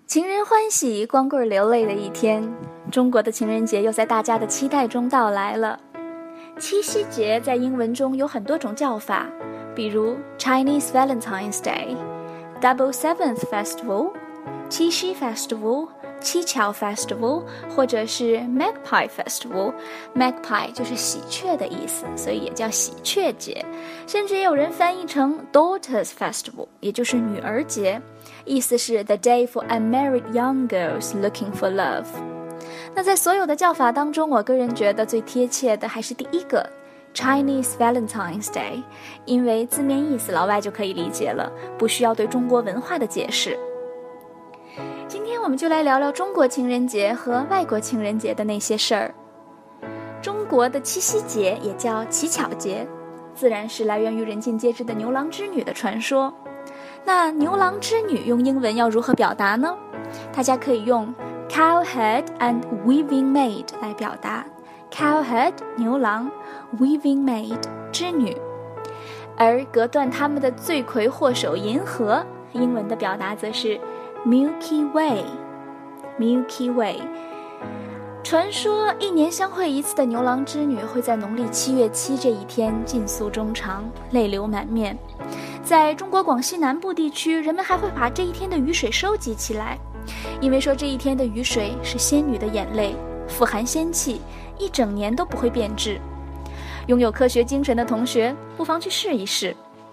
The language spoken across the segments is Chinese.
情人欢喜，光棍流泪的一天，中国的情人节又在大家的期待中到来了。七夕节在英文中有很多种叫法，比如 Chinese Valentine's Day、Double Seventh Festival、七夕 Festival、七巧 Festival， 或者是 Magpie Festival。Magpie 就是喜鹊的意思，所以也叫喜鹊节，甚至也有人翻译成 Daughters Festival， 也就是女儿节，意思是 The day for unmarried young girls looking for love。 那在所有的叫法当中，我个人觉得最贴切的还是第一个 Chinese Valentine's Day， 因为字面意思老外就可以理解了，不需要对中国文化的解释。今天我们就来聊聊中国情人节和外国情人节的那些事儿。中国的七夕节也叫乞巧节，自然是来源于人尽皆知的牛郎织女的传说。那牛郎织女用英文要如何表达呢？大家可以用 cowherd and weaving maid 来表达。 cowherd 牛郎， weaving maid 织女。而隔断他们的罪魁祸首银河，英文的表达则是Milky Way。 传说一年相会一次的牛郎织女会在农历7月7这一天尽诉衷肠，泪流满面。在中国广西南部地区，人们还会把这一天的雨水收集起来，因为说这一天的雨水是仙女的眼泪，富含仙气，一整年都不会变质。拥有科学精神的同学不妨去试一试。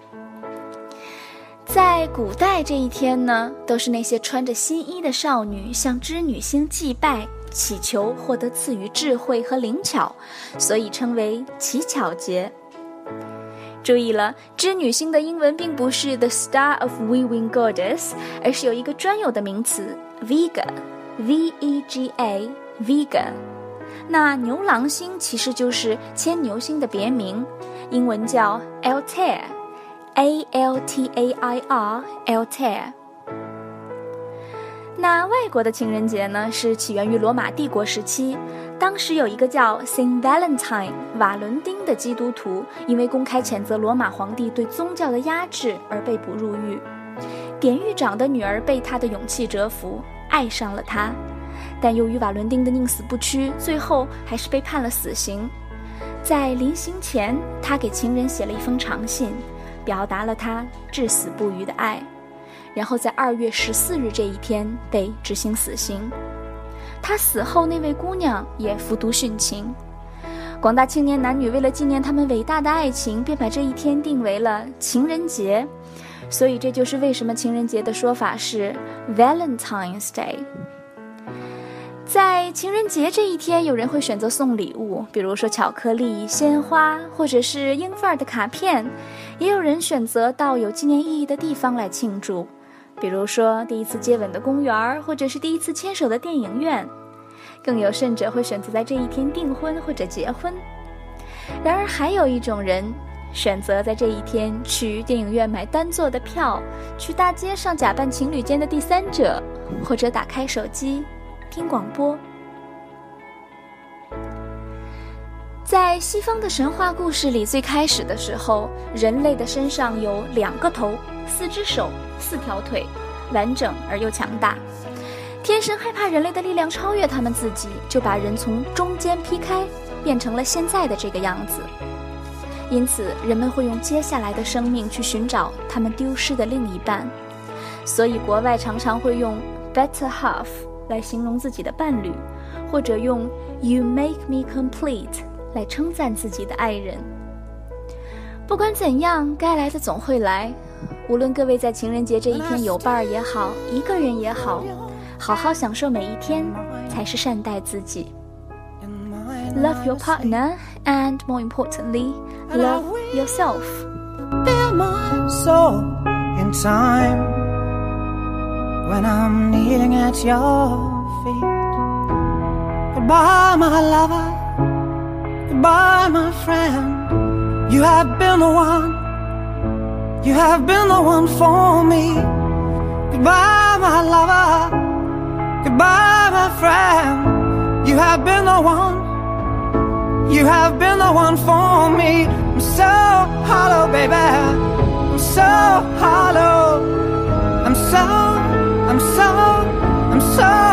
在古代这一天呢，都是那些穿着新衣的少女向织女星祭拜，祈求获得赐予智慧和灵巧，所以称为乞巧节。注意了，织女星的英文并不是 The Star of Weaving Goddess， 而是有一个专有的名词 Vega， V-E-G-A Vega。 那牛郎星其实就是牵牛星的别名，英文叫 Altair，A-L-T-A-I-R Altair。 那外国的情人节呢，是起源于罗马帝国时期，当时有一个叫 Saint Valentine 瓦伦丁的基督徒，因为公开谴责罗马皇帝对宗教的压制而被捕入狱。典狱长的女儿被他的勇气折服，爱上了他，但由于瓦伦丁的宁死不屈，最后还是被判了死刑。在临刑前，他给情人写了一封长信，表达了他至死不渝的爱，然后在2月14日这一天被执行死刑。他死后，那位姑娘也服毒殉情。广大青年男女为了纪念他们伟大的爱情，便把这一天定为了情人节，所以这就是为什么情人节的说法是 Valentine's Day。在情人节这一天，有人会选择送礼物，比如说巧克力、鲜花，或者是英范儿的卡片，也有人选择到有纪念意义的地方来庆祝，比如说第一次接吻的公园，或者是第一次牵手的电影院，更有甚者会选择在这一天订婚或者结婚。然而还有一种人选择在这一天去电影院买单座的票，去大街上假扮情侣间的第三者，或者打开手机听广播。在西方的神话故事里，最开始的时候，人类的身上有2个头、4只手、4条腿，完整而又强大。天神害怕人类的力量超越他们自己，就把人从中间劈开，变成了现在的这个样子。因此人们会用接下来的生命去寻找他们丢失的另一半，所以国外常常会用 better half 来形容自己的伴侣，或者用 you make me complete 来称赞自己的爱人。不管怎样，该来的总会来。无论各位在情人节这一天有伴儿也好，一个人也好，好好享受每一天，才是善待自己。 Love your partner and more importantly, love yourself. Feel my soul in time when I'm kneeling at your feet. Goodbye, my lover. Goodbye, my friend. You have been the one. You have been the one for me. Goodbye, my lover. Goodbye, my friend. You have been the one. You have been the one for me. I'm so hollow, baby. I'm so hollow. I'm so I'm sorry